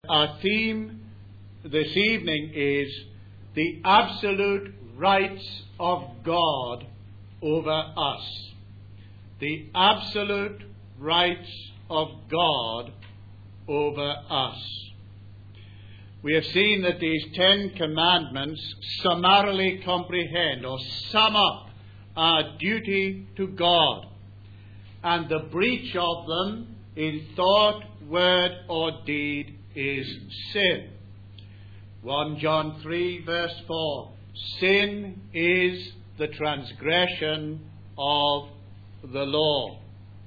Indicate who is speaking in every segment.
Speaker 1: Our theme this evening is the absolute rights of God over us. The absolute rights of God over us. We have seen that these 10 commandments summarily comprehend or sum up our duty to God, and the breach of them in thought, word, or deed is sin. 1 John 3 verse 4. Sin is the transgression of the law.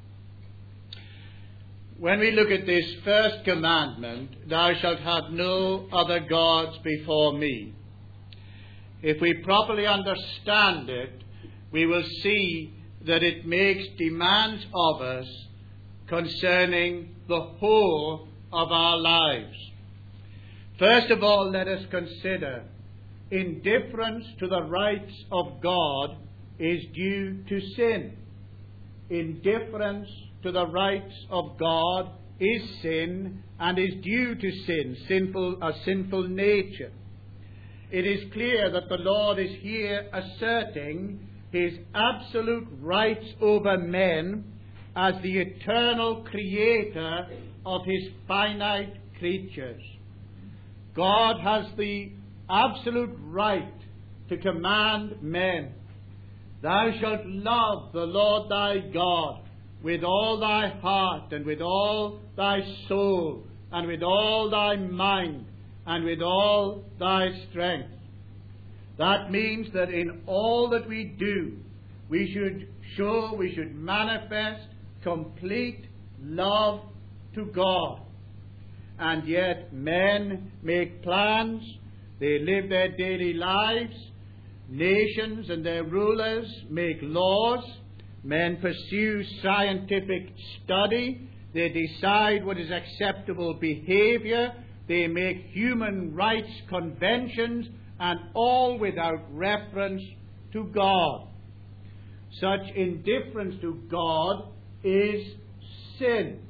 Speaker 1: When we look at this first commandment, thou shalt have no other gods before me, if we properly understand it, we will see that it makes demands of us concerning the whole of our lives. First of all, let us consider indifference to the rights of God is due to sin. Indifference to the rights of God is sin and is due to sin, a sinful nature. It is clear that the Lord is here asserting his absolute rights over men as the eternal creator of his finite creatures. God has the absolute right to command men, thou shalt love the Lord thy God with all thy heart and with all thy soul and with all thy mind and with all thy strength. That means that in all that we do, we should manifest complete love to God. And yet men make plans, they live their daily lives, nations and their rulers make laws, men pursue scientific study, they decide what is acceptable behavior, they make human rights conventions, and all without reference to God. Such indifference to God is sin.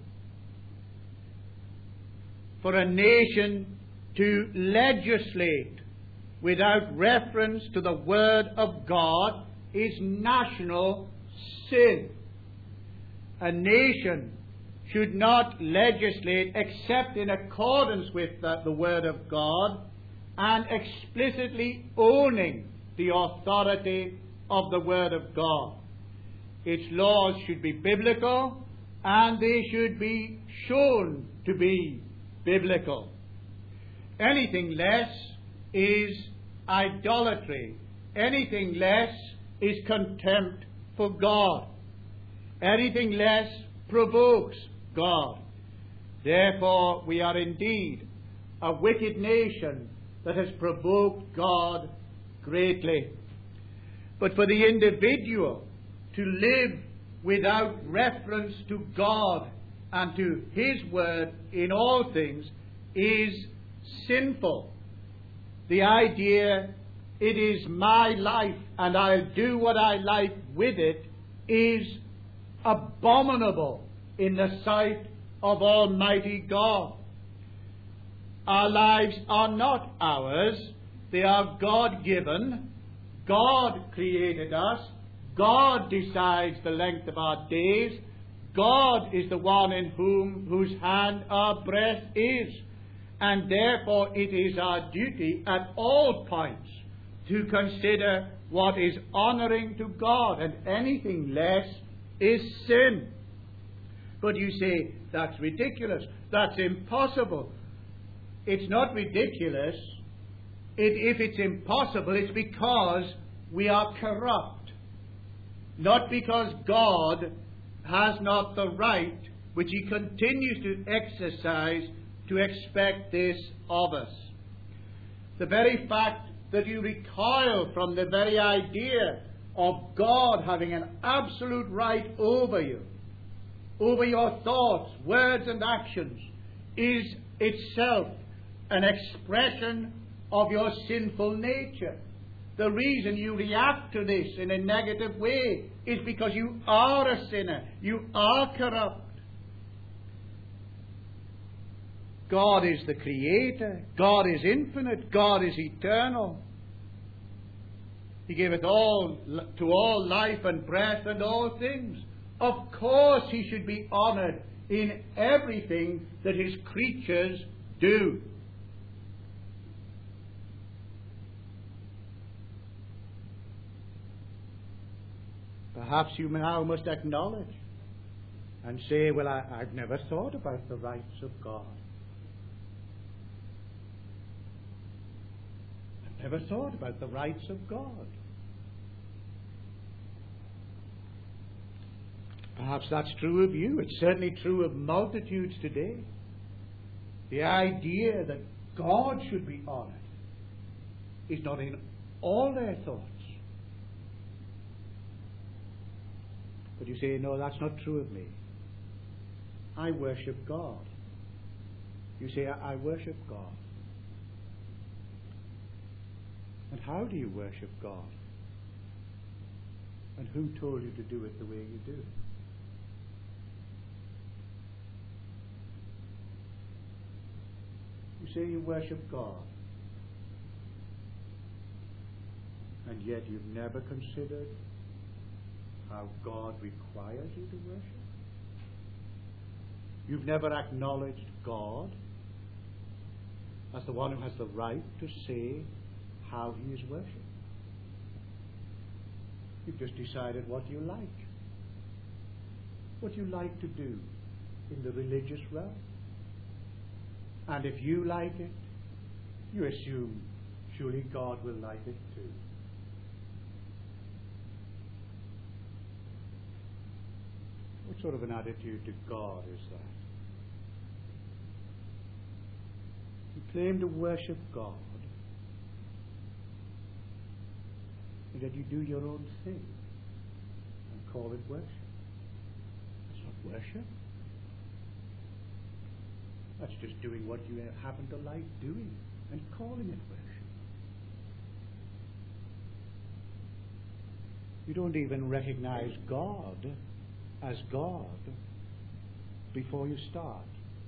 Speaker 1: For a nation to legislate without reference to the Word of God is national sin. A nation should not legislate except in accordance with the Word of God and explicitly owning the authority of the Word of God. Its laws should be biblical and they should be shown to be biblical. Anything less is idolatry. Anything less is contempt for God. Anything less provokes God. Therefore, we are indeed a wicked nation that has provoked God greatly. But for the individual to live without reference to God and to his word in all things is sinful. The idea, it is my life and I'll do what I like with it, is abominable in the sight of Almighty God. Our lives are not ours. They are God-given. God created us. God decides the length of our days. God is the one in whose hand our breath is. And therefore it is our duty at all points to consider what is honouring to God, and anything less is sin. But you say, that's ridiculous. That's impossible. It's not ridiculous. If it's impossible, it's because we are corrupt. Not because God has not the right, which he continues to exercise, to expect this of us. The very fact that you recoil from the very idea of God having an absolute right over you, over your thoughts, words and actions, is itself an expression of your sinful nature. The reason you react to this in a negative way is because you are a sinner. You are corrupt. God is the Creator. God is infinite. God is eternal. He giveth all to all life and breath and all things. Of course He should be honoured in everything that His creatures do. Perhaps you now must acknowledge and say, well, I've never thought about the rights of God. I've never thought about the rights of God. Perhaps that's true of you. It's certainly true of multitudes today. The idea that God should be honoured is not in all their thoughts. But you say, no, that's not true of me. I worship God. You say, I worship God. And how do you worship God? And who told you to do it the way you do? You say you worship God, and yet you've never considered how God requires you to worship. You've never acknowledged God as the one who has the right to say how He is worshipped. You've just decided what you like to do in the religious realm. And if you like it, you assume surely God will like it too. What sort of an attitude to God is that? You claim to worship God, and yet you do your own thing and call it worship. It's not worship. That's just doing what you happen to like doing and calling it worship. You don't even recognize God as God before you start.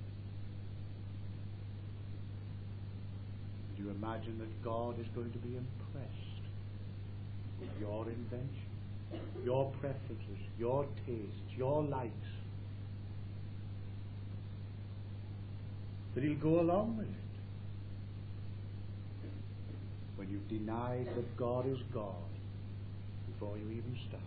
Speaker 1: Do you imagine that God is going to be impressed with your invention, your preferences, your tastes, your likes? That He'll go along with it when you've denied that God is God before you even started.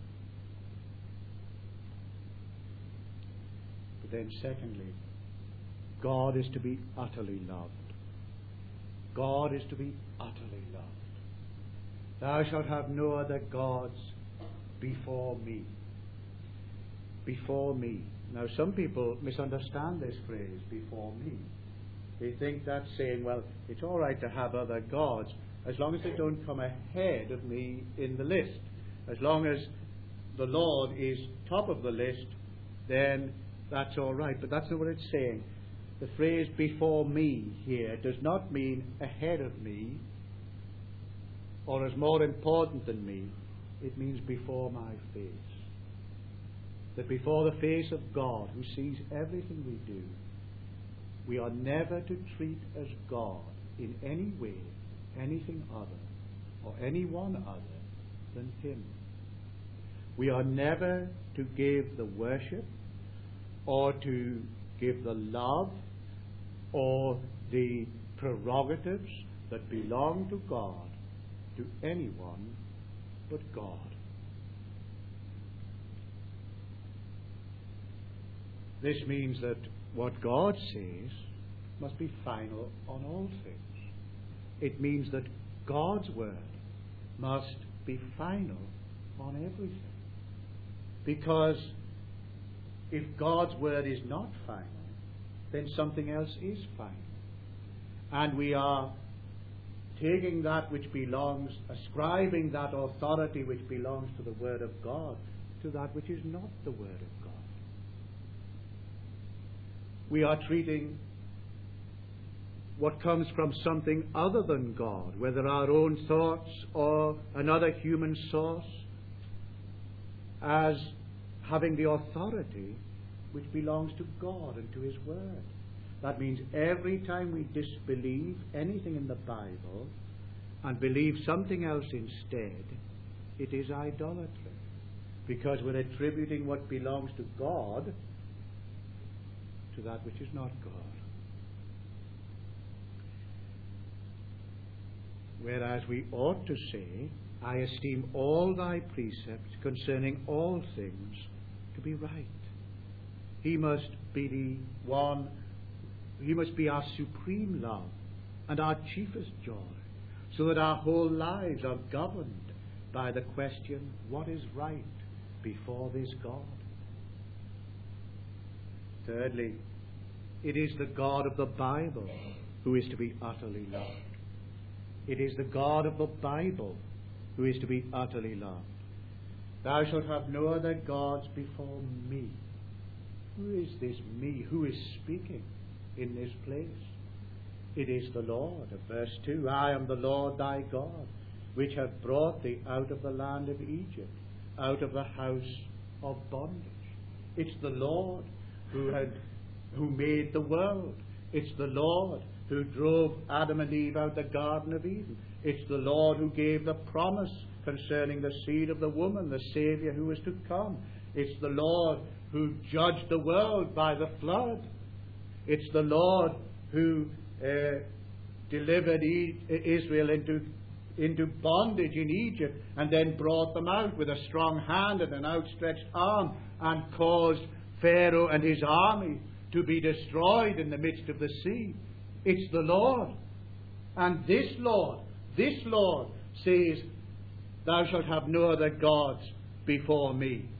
Speaker 1: But then secondly, God is to be utterly loved. God is to be utterly loved. Thou shalt have no other gods before me. Before me. Now, some people misunderstand this phrase, before me. They think that's saying, well, it's all right to have other gods as long as they don't come ahead of me in the list. As long as the Lord is top of the list, then that's all right. But that's not what it's saying. The phrase before me here does not mean ahead of me or as more important than me. It means before my face. That before the face of God, who sees everything we do, we are never to treat as God in any way anything other or anyone other than Him. We are never to give the worship or to give the love or the prerogatives that belong to God to anyone but God. This means that what God says must be final on all things. It means that God's word must be final on everything. Because if God's word is not final, then something else is final. And we are taking that which belongs, ascribing that authority which belongs to the word of God to that which is not the word of God. We are treating what comes from something other than God, whether our own thoughts or another human source, as having the authority which belongs to God and to His Word. That means every time we disbelieve anything in the Bible and believe something else instead, it is idolatry. Because we're attributing what belongs to God to that which is not God. Whereas we ought to say, I esteem all thy precepts concerning all things to be right. He must be the one, he must be our supreme love and our chiefest joy, so that our whole lives are governed by the question, what is right before this God? Thirdly, it is the God of the Bible who is to be utterly loved. It is the God of the Bible who is to be utterly loved. Thou shalt have no other gods before me. Who is this me? Who is speaking in this place? It is the Lord. Verse 2, I am the Lord thy God, which have brought thee out of the land of Egypt, out of the house of bondage. It's the Lord who made the world. It's the Lord who drove Adam and Eve out of the Garden of Eden. It's the Lord who gave the promise concerning the seed of the woman, the Saviour who was to come. It's the Lord who judged the world by the flood. It's the Lord who delivered Israel into bondage in Egypt and then brought them out with a strong hand and an outstretched arm and caused Pharaoh and his army to be destroyed in the midst of the sea. It's the Lord. And this Lord says, thou shalt have no other gods before me.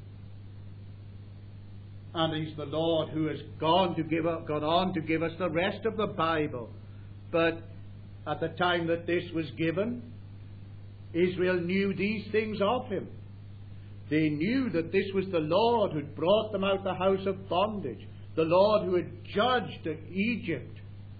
Speaker 1: And he's the Lord who has gone on to give us the rest of the Bible. But at the time that this was given, Israel knew these things of him. They knew that this was the Lord who had brought them out of the house of bondage, the Lord who had judged Egypt.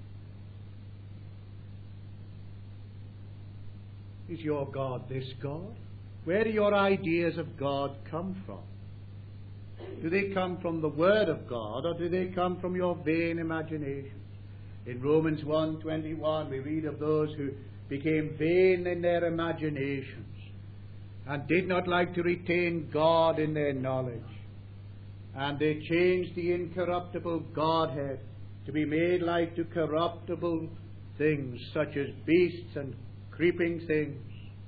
Speaker 1: Is your God this God? Where do your ideas of God come from? Do they come from the Word of God, or do they come from your vain imaginations? In Romans 1:21 we read of those who became vain in their imaginations and did not like to retain God in their knowledge. And they changed the incorruptible Godhead to be made like to corruptible things, such as beasts and creeping things.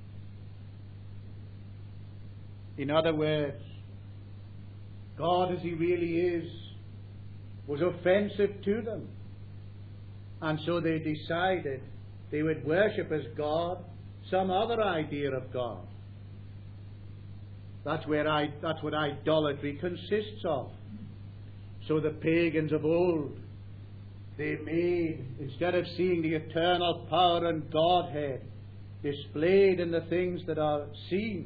Speaker 1: In other words, God as he really is was offensive to them. And so they decided they would worship as God some other idea of God. That's what idolatry consists of. So the pagans of old, they made, instead of seeing the eternal power and Godhead displayed in the things that are seen,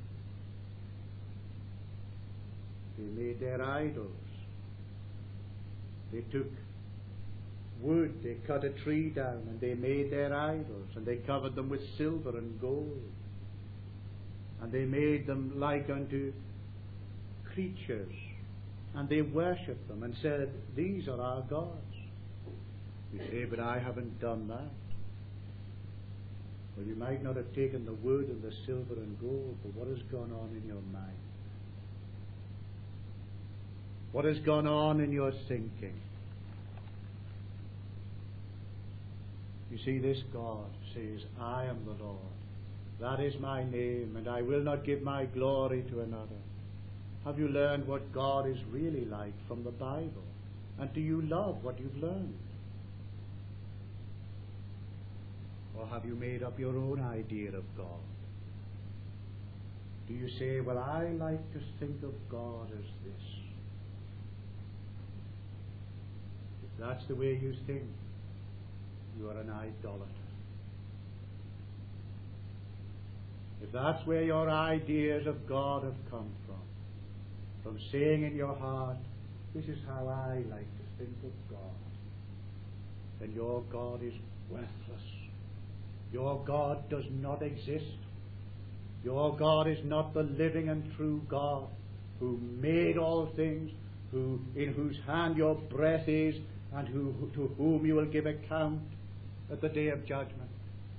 Speaker 1: they made their idols. They took wood, they cut a tree down, and they made their idols, and they covered them with silver and gold. And they made them like unto creatures, and they worshipped them and said, these are our gods. You say, but I haven't done that. Well, you might not have taken the wood and the silver and gold, but what has gone on in your mind? What has gone on in your thinking? You see, this God says, I am the Lord. That is my name, and I will not give my glory to another. Have you learned what God is really like from the Bible? And do you love what you've learned? Or have you made up your own idea of God? Do you say, well, I like to think of God as this? If that's the way you think, you are an idolater. If that's where your ideas of God have come from saying in your heart, this is how I like to think of God, then your God is worthless. Your God does not exist. Your God is not the living and true God who made all things, in whose hand your breath is, and to whom you will give account at the day of judgment.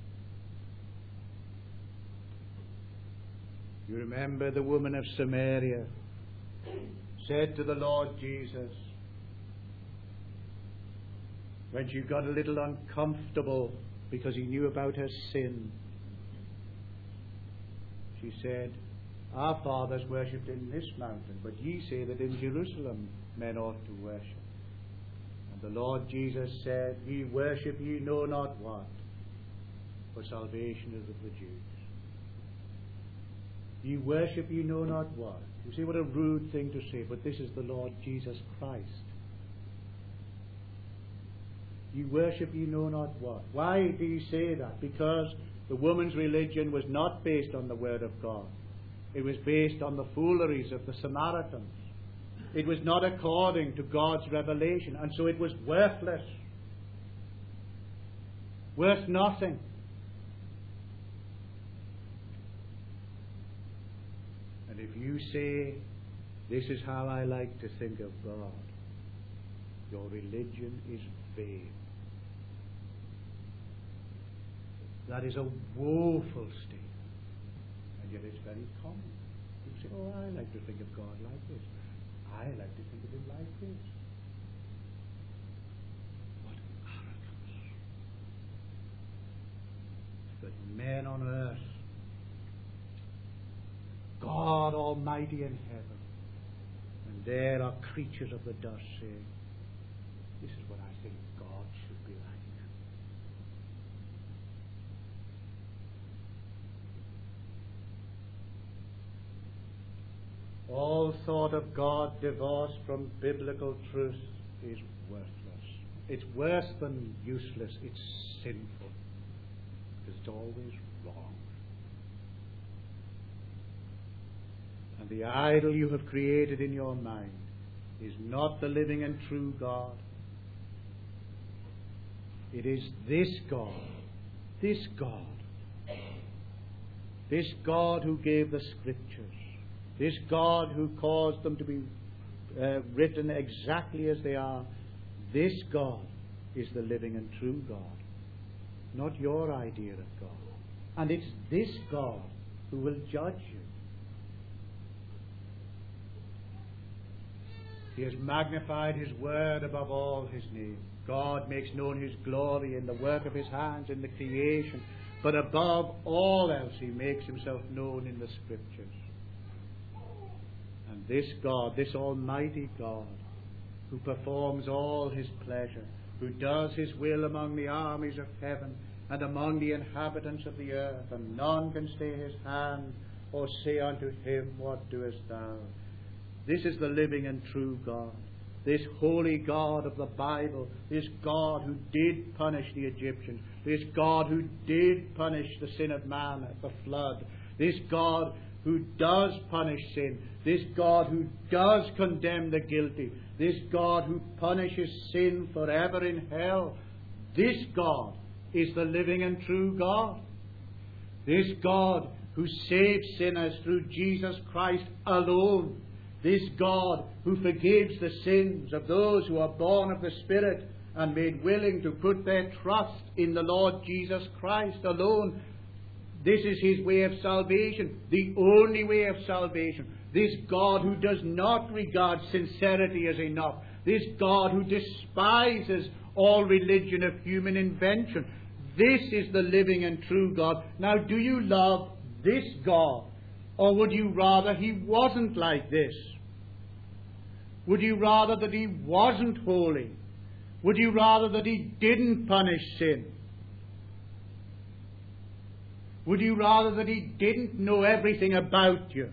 Speaker 1: You remember the woman of Samaria said to the Lord Jesus, when she got a little uncomfortable because he knew about her sin, she said, our fathers worshipped in this mountain, but ye say that in Jerusalem men ought to worship. And the Lord Jesus said, ye worship ye know not what, for salvation is of the Jews. Ye worship ye know not what. You see, what a rude thing to say, but this is the Lord Jesus Christ. Ye worship ye know not what. Why did he say that? Because the woman's religion was not based on the Word of God. It was based on the fooleries of the Samaritans. It was not according to God's revelation, and so it was worthless. Worth nothing. And if you say, this is how I like to think of God, your religion is vain. That is a woeful state. And yet it's very common. You say, oh, I like to think of God like this. I like to think of him like this. What arrogance. That men on earth, God Almighty in heaven, and there are creatures of the dust saying, this is what I think God should be like. All thought of God divorced from biblical truth is worthless. It's worse than useless. It's sinful. Because it's always wrong. And the idol you have created in your mind is not the living and true God. It is this God. This God. This God who gave the Scriptures. This God who caused them to be written exactly as they are. This God is the living and true God. Not your idea of God. And it's this God who will judge you. He has magnified his word above all his name. God makes known his glory in the work of his hands, in the creation. But above all else, he makes himself known in the Scriptures. And this God, this Almighty God, who performs all his pleasure, who does his will among the armies of heaven and among the inhabitants of the earth, and none can stay his hand or say unto him, what doest thou? This is the living and true God, this holy God of the Bible, this God who did punish the Egyptians, this God who did punish the sin of man at the flood, this God who does punish sin, this God who does condemn the guilty, this God who punishes sin forever in hell. This God is the living and true God. This God who saves sinners through Jesus Christ alone. This God who forgives the sins of those who are born of the Spirit and made willing to put their trust in the Lord Jesus Christ alone. This is his way of salvation, the only way of salvation. This God who does not regard sincerity as enough. This God who despises all religion of human invention. This is the living and true God. Now, do you love this God? Or would you rather he wasn't like this? Would you rather that he wasn't holy? Would you rather that he didn't punish sin? Would you rather that he didn't know everything about you?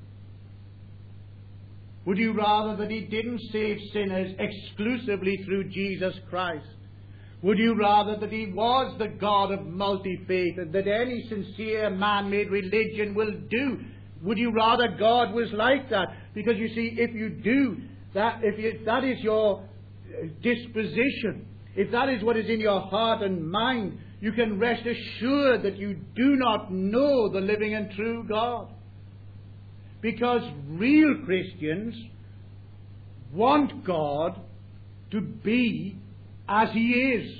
Speaker 1: Would you rather that he didn't save sinners exclusively through Jesus Christ? Would you rather that he was the God of multi-faith and that any sincere man-made religion will do? Would you rather God was like that? Because you see, if you do that, if that is your disposition, if that is what is in your heart and mind, you can rest assured that you do not know the living and true God. Because real Christians want God to be as He is.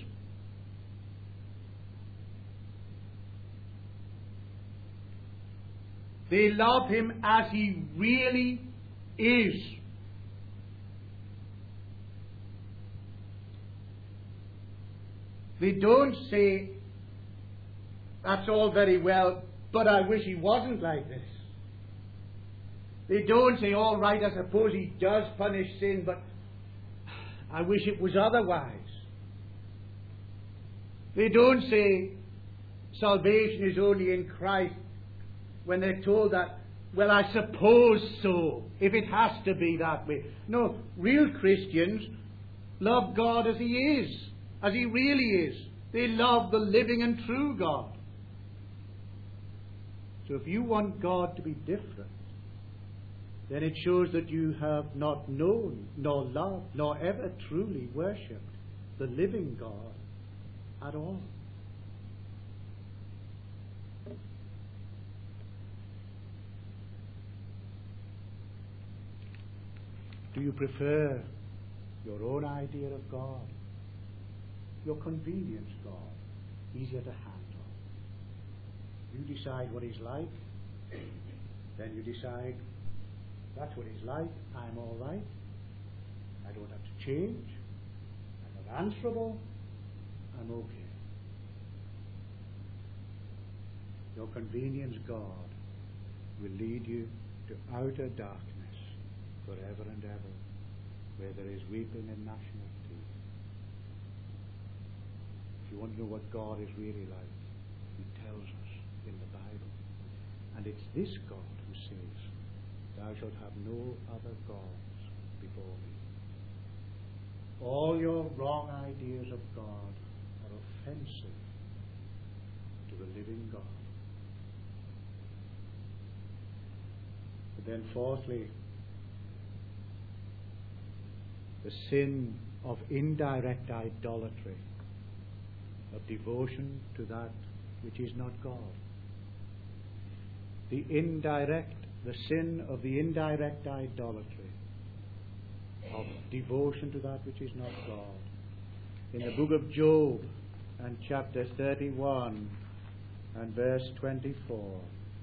Speaker 1: They love Him as He really is. They don't say, that's all very well, but I wish He wasn't like this. They don't say, all right, I suppose He does punish sin, but I wish it was otherwise. They don't say, salvation is only in Christ, when they're told that, well, I suppose so, if it has to be that way. No, real Christians love God as He is, as He really is. They love the living and true God. So if you want God to be different, then it shows that you have not known, nor loved, nor ever truly worshipped the living God at all. Do you prefer your own idea of God? Your convenience God, easier to handle. You decide what He's like, then you decide, that's what He's like, I'm all right, I don't have to change, I'm not answerable, I'm okay. Your convenience God will lead you to outer darkness forever and ever, where there is weeping and gnashing of teeth. If you want to know what God is really like, He tells us in the Bible. And it's this God who says, thou shalt have no other gods before me. All your wrong ideas of God are offensive to the living God. But then fourthly, the sin of indirect idolatry, of devotion to that which is not God. The sin of the indirect idolatry, of devotion to that which is not God. In the book of Job and chapter 31 and verse 24,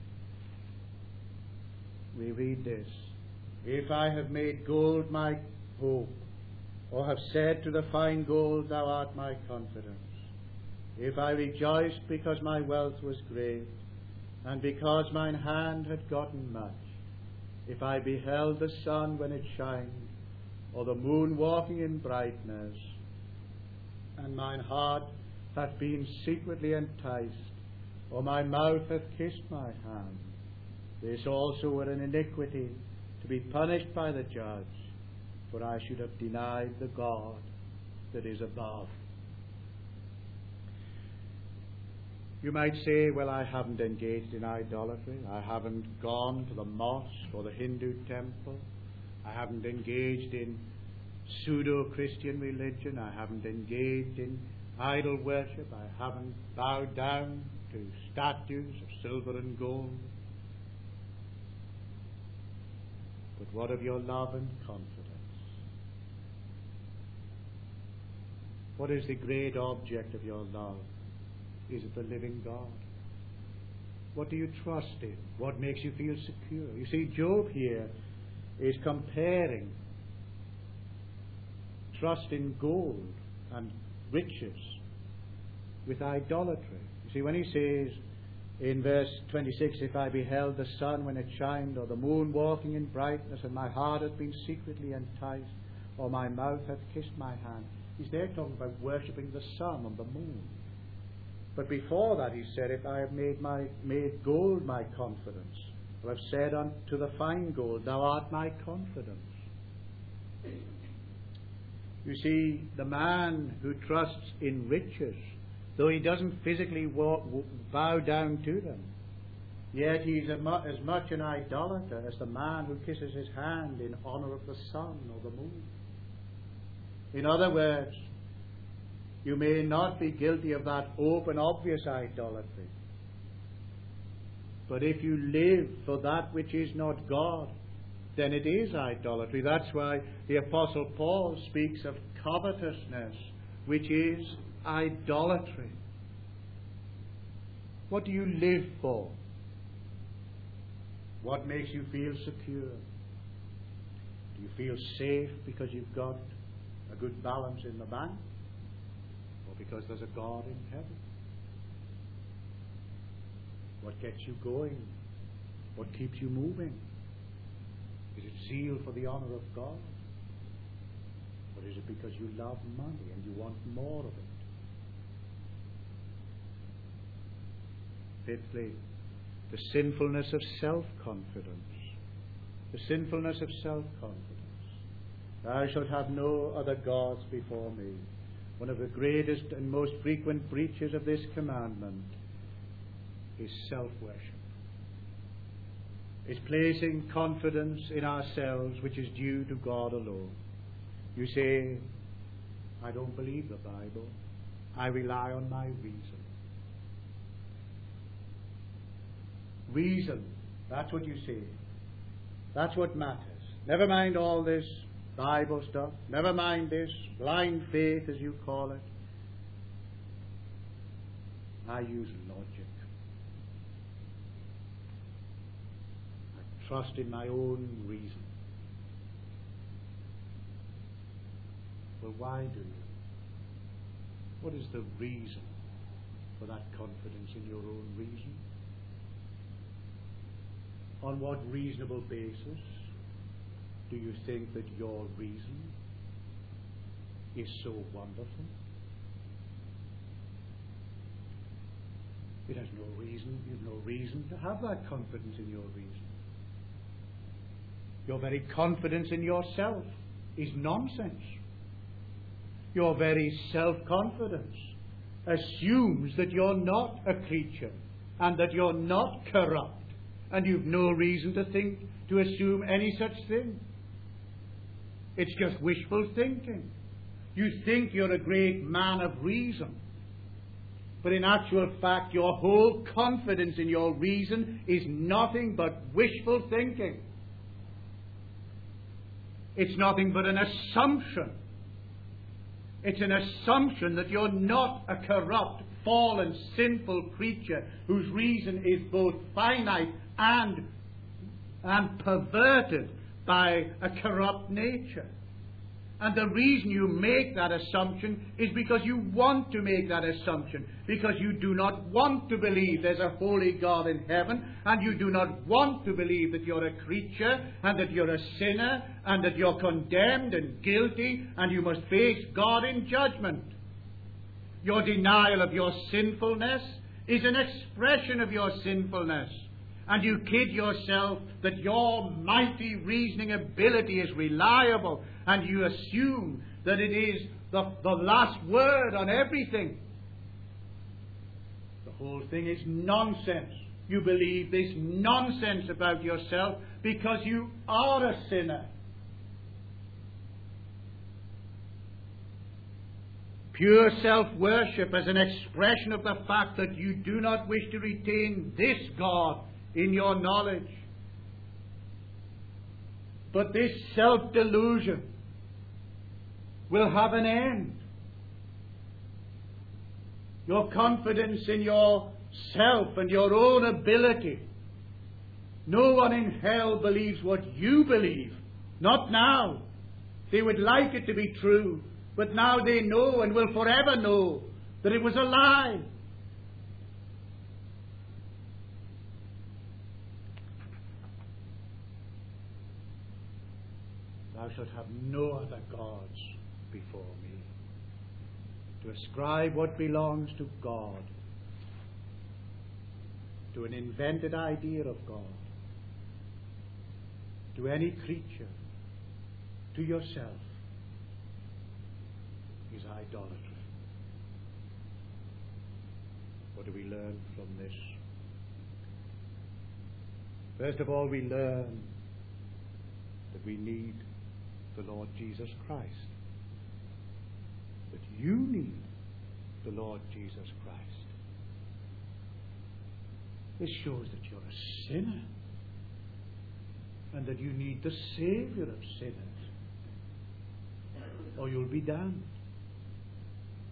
Speaker 1: we read this: if I have made gold my hope, or have said to the fine gold, thou art my confidence, if I rejoiced because my wealth was great, and because mine hand had gotten much, if I beheld the sun when it shined, or the moon walking in brightness, and mine heart hath been secretly enticed, or my mouth hath kissed my hand, this also were an iniquity, to be punished by the judge, for I should have denied the God that is above. You might say, well, I haven't engaged in idolatry. I haven't gone to the mosque or the Hindu temple. I haven't engaged in pseudo-Christian religion. I haven't engaged in idol worship. I haven't bowed down to statues of silver and gold. But what of your love and confidence? What is the great object of your love? Is it the living God? What do you trust in? What makes you feel secure? You see, Job here is comparing trust in gold and riches with idolatry. You see, when he says in verse 26, if I beheld the sun when it shined, or the moon walking in brightness, and my heart hath been secretly enticed, or my mouth hath kissed my hand, he's there talking about worshipping the sun and the moon. But before that he said, if I have made gold my confidence, or have said unto the fine gold, thou art my confidence. You see, the man who trusts in riches, though he doesn't physically bow down to them, yet he's as much an idolater as the man who kisses his hand in honor of the sun or the moon. In other words, you may not be guilty of that open, obvious idolatry, but if you live for that which is not God, then it is idolatry. That's why the Apostle Paul speaks of covetousness which is idolatry. What do you live for? What makes you feel secure? Do you feel safe because you've got a good balance in the bank? Or because there's a God in heaven? What gets you going? What keeps you moving? Is it zeal for the honor of God? Or is it because you love money and you want more of it? Fifthly, the sinfulness of self-confidence. The sinfulness of self-confidence. Thou shalt have no other gods before me. One of the greatest and most frequent breaches of this commandment is self-worship. Is placing confidence in ourselves which is due to God alone. You say, I don't believe the Bible. I rely on my reason. Reason, that's what you say. That's what matters. Never mind all this Bible stuff. Never mind this blind faith, as you call it. I use logic. I trust in my own reason. Well, why do you? What is the reason for that confidence in your own reason? On what reasonable basis do you think that your reason is so wonderful? It has no reason. You've no reason to have that confidence in your reason. Your very confidence in yourself is nonsense. Your very self-confidence assumes that you're not a creature and that you're not corrupt. And you've no reason to assume any such thing. It's just wishful thinking. You think you're a great man of reason. But in actual fact, your whole confidence in your reason is nothing but wishful thinking. It's nothing but an assumption. It's an assumption that you're not a corrupt, fallen, sinful creature whose reason is both finite and perverted by a corrupt nature. And the reason you make that assumption is because you want to make that assumption, because you do not want to believe there's a holy God in heaven, and you do not want to believe that you're a creature, and that you're a sinner, and that you're condemned and guilty, and you must face God in judgment. Your denial of your sinfulness is an expression of your sinfulness. And you kid yourself that your mighty reasoning ability is reliable, and you assume that it is the last word on everything. The whole thing is nonsense. You believe this nonsense about yourself because you are a sinner. Pure self-worship as an expression of the fact that you do not wish to retain this God in your knowledge. But this self-delusion will have an end. Your confidence in yourself and your own ability. No one in hell believes what you believe. Not now. They would like it to be true, but now they know and will forever know that it was a lie. Thou shalt have no other gods before me. To ascribe what belongs to God to an invented idea of God, to any creature, to yourself, is idolatry. What do we learn from this? First of all, we learn that we need the Lord Jesus Christ. That you need the Lord Jesus Christ. This shows that you're a sinner and that you need the Saviour of sinners, or you'll be damned.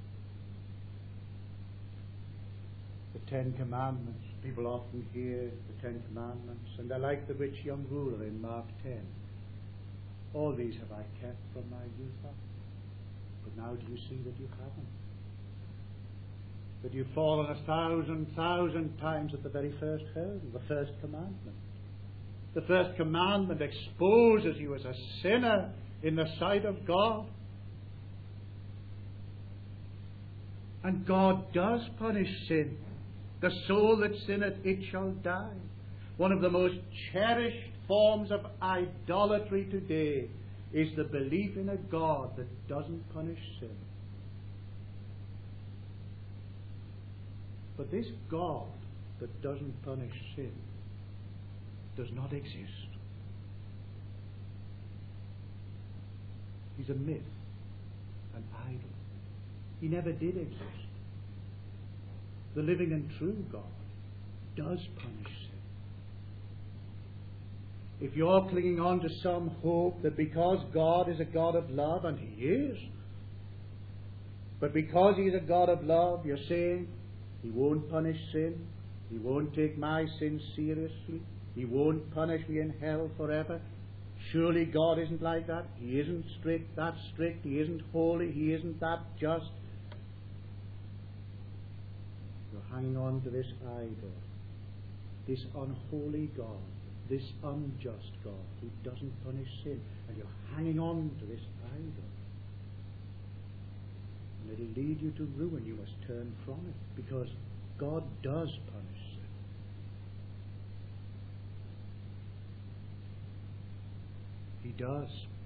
Speaker 1: The Ten Commandments. People often hear the Ten Commandments, and they're like the rich young ruler in Mark 10. All these have I kept from my youth up. But now do you see that you haven't? That you've fallen 1,000 times at the very first hurdle, the first commandment. The first commandment exposes you as a sinner in the sight of God. And God does punish sin. The soul that sinneth, it shall die. One of the most cherished forms of idolatry today is the belief in a God that doesn't punish sin. But this God that doesn't punish sin does not exist. He's a myth, an idol. He never did exist. The living and true God does punish sin. If you're clinging on to some hope that because God is a God of love, and He is, but because He's a God of love, you're saying He won't punish sin, He won't take my sin seriously, He won't punish me in hell forever. Surely God isn't like that. He isn't that strict. He isn't holy. He isn't that just. You're hanging on to this idol, this unholy God, this unjust God who doesn't punish sin. And you're hanging on to this idol. And it'll lead you to ruin. You must turn from it, because God does punish sin. He does.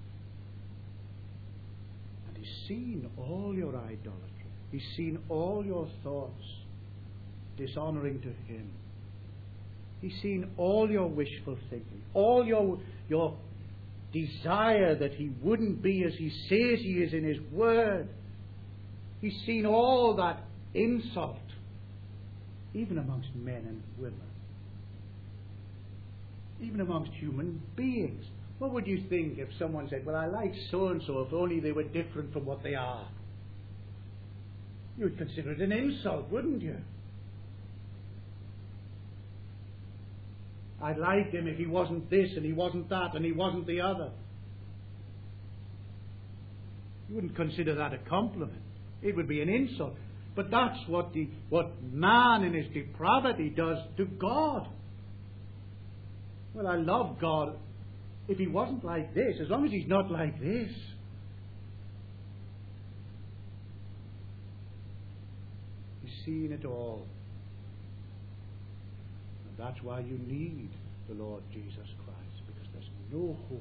Speaker 1: And He's seen all your idolatry. He's seen all your thoughts dishonoring to Him. He's seen all your wishful thinking, all your desire that He wouldn't be as He says He is in His Word. He's seen all that insult, even amongst men and women, even amongst human beings. What would you think if someone said, well, I like so-and-so if only they were different from what they are? You'd consider it an insult, wouldn't you? I'd like him if he wasn't this and he wasn't that and he wasn't the other. You wouldn't consider that a compliment. It would be an insult. But that's what man in his depravity does to God. Well, I love God if He wasn't like this, as long as He's not like this. He's seen it all. And that's why you need the Lord Jesus Christ, because there's no hope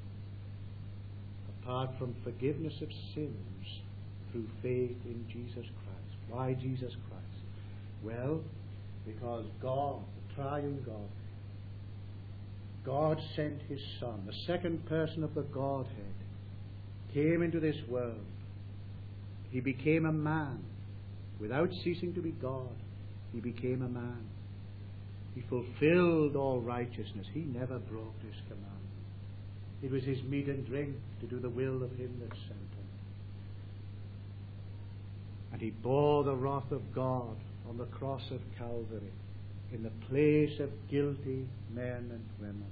Speaker 1: apart from forgiveness of sins through faith in Jesus Christ. Why Jesus Christ? Well, because God, the triune God sent His Son, the second person of the Godhead, came into this world. He became a man. Without ceasing to be God, He became a man. He fulfilled all righteousness. He never broke His commandment. It was His meat and drink to do the will of Him that sent Him. And He bore the wrath of God on the cross of Calvary in the place of guilty men and women.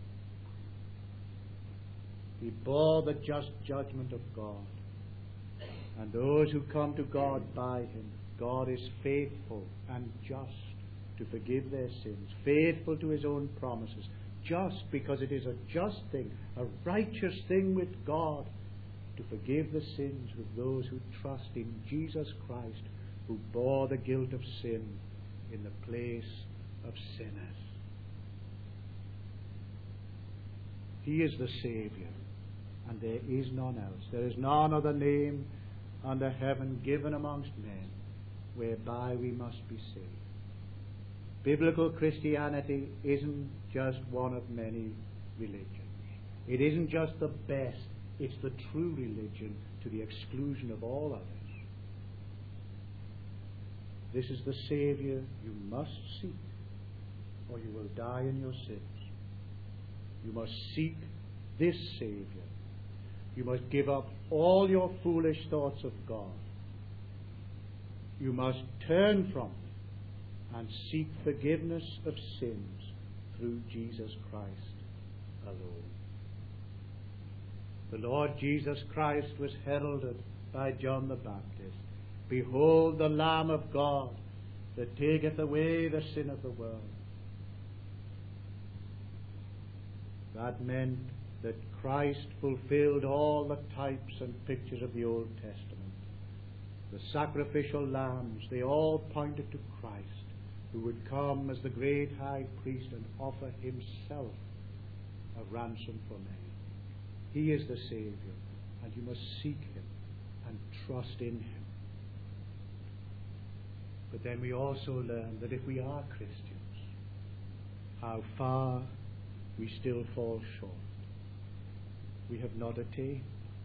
Speaker 1: He bore the just judgment of God. And those who come to God by Him, God is faithful and just to forgive their sins, faithful to His own promises, just because it is a just thing, a righteous thing with God to forgive the sins of those who trust in Jesus Christ, who bore the guilt of sin in the place of sinners. He is the Saviour, and there is none else. There is none other name under heaven given amongst men whereby we must be saved. Biblical Christianity isn't just one of many religions. It isn't just the best. It's the true religion to the exclusion of all others. This is the Saviour you must seek, or you will die in your sins. You must seek this Saviour. You must give up all your foolish thoughts of God. You must turn from them and seek forgiveness of sins through Jesus Christ alone. The Lord Jesus Christ was heralded by John the Baptist. Behold the Lamb of God that taketh away the sin of the world. That meant that Christ fulfilled all the types and pictures of the Old Testament. The sacrificial lambs, they all pointed to Christ, who would come as the great high priest and offer himself a ransom for many. He is the Saviour, and you must seek him and trust in him. But then we also learn that if we are Christians, how far we still fall short. We have not attained.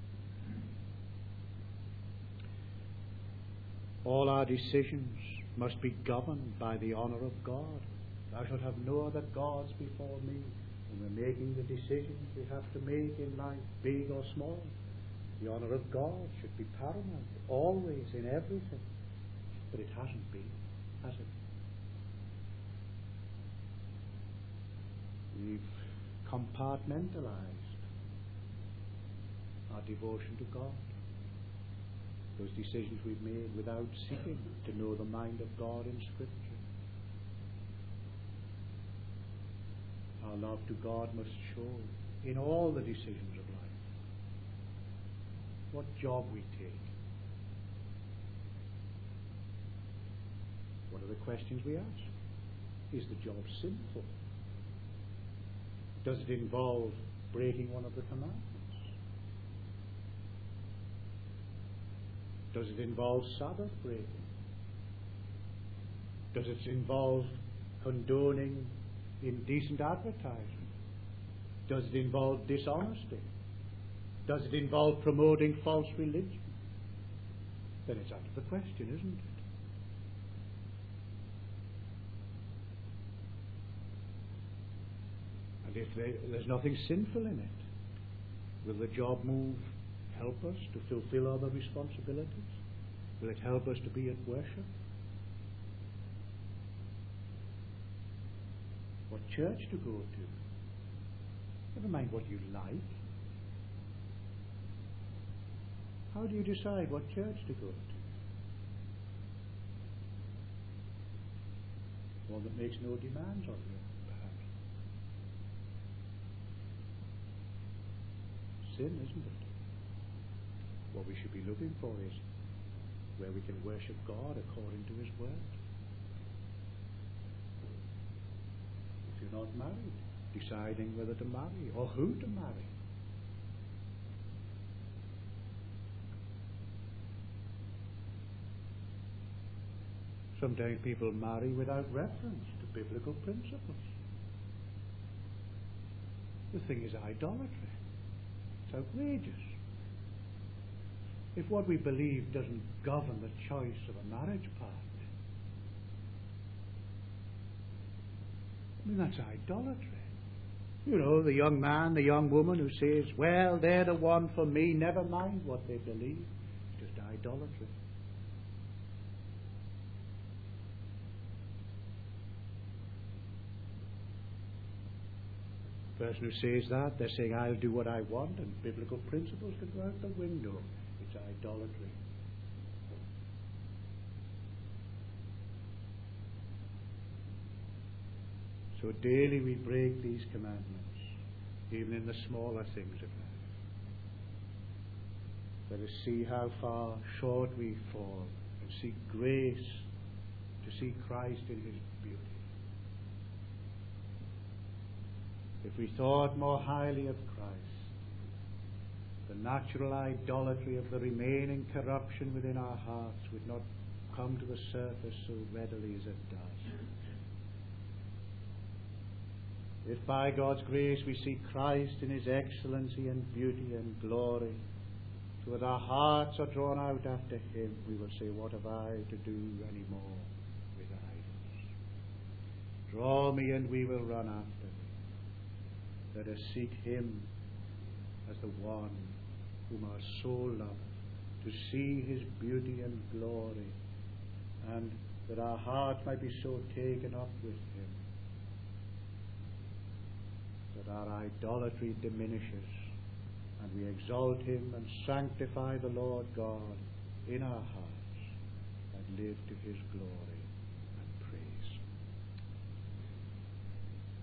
Speaker 1: All our decisions must be governed by the honour of God. Thou shalt have no other gods before me. When we're making the decisions we have to make in life, big or small, the honour of God should be paramount, always, in everything. But it hasn't been, has it? We've compartmentalized our devotion to God. Those decisions we've made without seeking to know the mind of God in Scripture. Our love to God must show in all the decisions of life. What job we take. What are the questions we ask? Is the job sinful? Does it involve breaking one of the commandments? Does it involve Sabbath breaking? Does it involve condoning indecent advertising? Does it involve dishonesty? Does it involve promoting false religion? Then it's out of the question, isn't it? And if there's nothing sinful in it, will the job help us to fulfill other responsibilities? Will it help us to be at worship? What church to go to? Never mind what you like. How do you decide what church to go to? One that makes no demands on you, perhaps. Sin, isn't it? What we should be looking for is where we can worship God according to his word. If you're not married, deciding whether to marry or who to marry. Sometimes people marry without reference to biblical principles. The thing is idolatry. It's outrageous. If what we believe doesn't govern the choice of a marriage partner, I mean, that's idolatry. You know, the young man, the young woman who says, well, they're the one for me, never mind what they believe. It's just idolatry. The person who says that, they're saying, I'll do what I want, and biblical principles can go out the window. It's idolatry. So daily we break these commandments, even in the smaller things of life. Let us see how far short we fall and seek grace to see Christ in his beauty. If we thought more highly of Christ, the natural idolatry of the remaining corruption within our hearts would not come to the surface so readily as it does. If by God's grace we see Christ in his excellency and beauty and glory, so that our hearts are drawn out after him, we will say, what have I to do any more with idols? Draw me and we will run after thee. Let us seek him as the one whom our soul loveth, to see his beauty and glory, and that our hearts might be so taken up with Him that our idolatry diminishes and we exalt Him and sanctify the Lord God in our hearts and live to His glory.